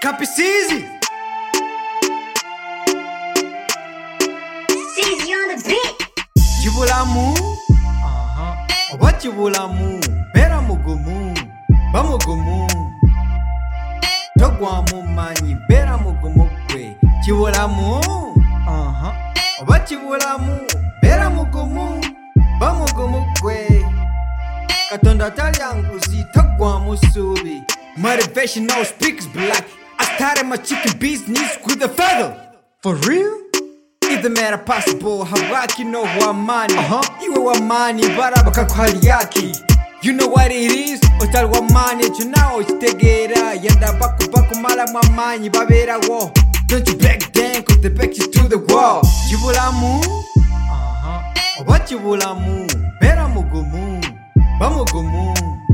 Copy Ceezy. Ceezy on the beat. Chibulamu. Oba chibulamu. Bera mugumu. Bamugumu. Togwa mumanyi. Bera mugumu kwe. Chibulamu. Oba chibulamu. Bera mugumu. Bamugumu kwe. Katonda talyanguzi. Togwa musubi. Motivational speakers be like, I started my chicken business with a feather. For real? If the matter possible, habaki no wamani. Iwe wamani, barabaka kwaliyaki. You know what it is? Otal wamani, chunao chitegera. Yanda baku mala mwamanyi, babera wo. Don't you back then, cause they back you to the wall. Chibulamu? Oba chibulamu, bera mugumu, bamugumu.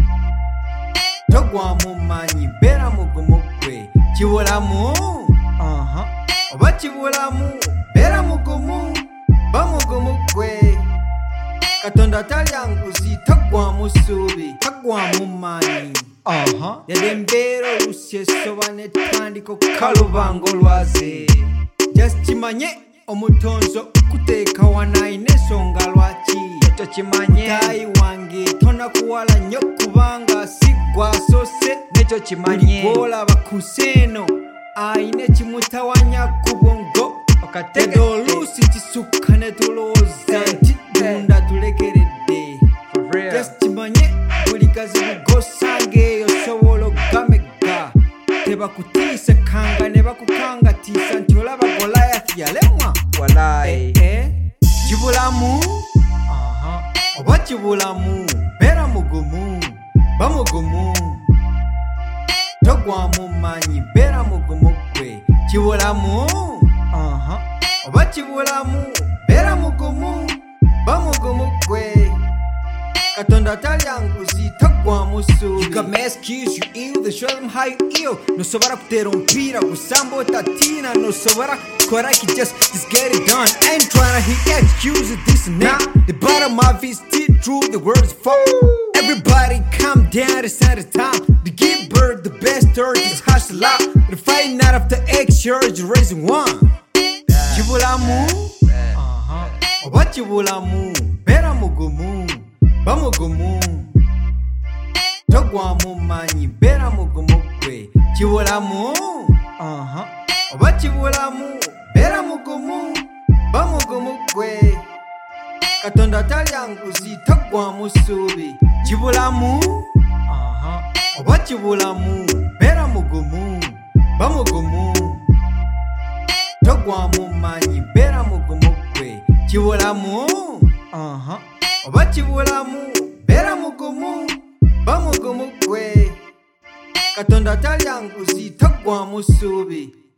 Togwa mumanyi, bera mugumu kwe. Chibulamu? Oba chibulamu, bera mugumu, bamugumu kwe. Katonda talyanguzi, togwa musubi, togwa mumanyi. Yadembero lusye sobane tandiko kalubango lwaze. Just chimanye, omutonzo kuteka wanaine songa lwachi. Chimanye dai wange tona kuwala nyokubanga sigwa sose necho chimanye bola bakuseno aine chimutawanya kubongo okatege lusi chisukane tuloza chidunda tulekerede just chimanye bulikazi bugosange yosobolo gamega teba kutisa kanga neba kukanga tisa ntola bagolayath yalemwa walai chibulamu. Oba chibulamu, bera mugumu, bamugumu. Togwa mumanyi, bera mugumu kwe. Chibulamu, oba chibulamu, bera mugumu, bamugumu kwe. Katonda talyanguzi, togwa musubi. You got mad kids, you ill, they show them how you ill. No sobara kuterompira, kusambo tatina. No sobara koraki, just get it done. I ain't tryna hit excuses, this and that. The bottom of his teeth drew the words fall. Everybody calm down, it's not the time to give birth. The best earth is hustle out. The fighting out of the X, you're raising one. Chibulamu, oba chibulamu, bera mugumu, bamugumu. Togwa mumanyi, bera mugumu kwe. Chibulamu, oba chibulamu, bera mugumu, bamugumu kwe. Katonda talyanguzi, togwa musubi. Chibulamu, oba chibulamu, bera mugumu, bamugumu. Togwa mumanyi, bera mugumu kwe. Chibulamu, oba chibulamu, bera mugumu, bamugumu kwe. Katonda talyanguzi, togwa musubi.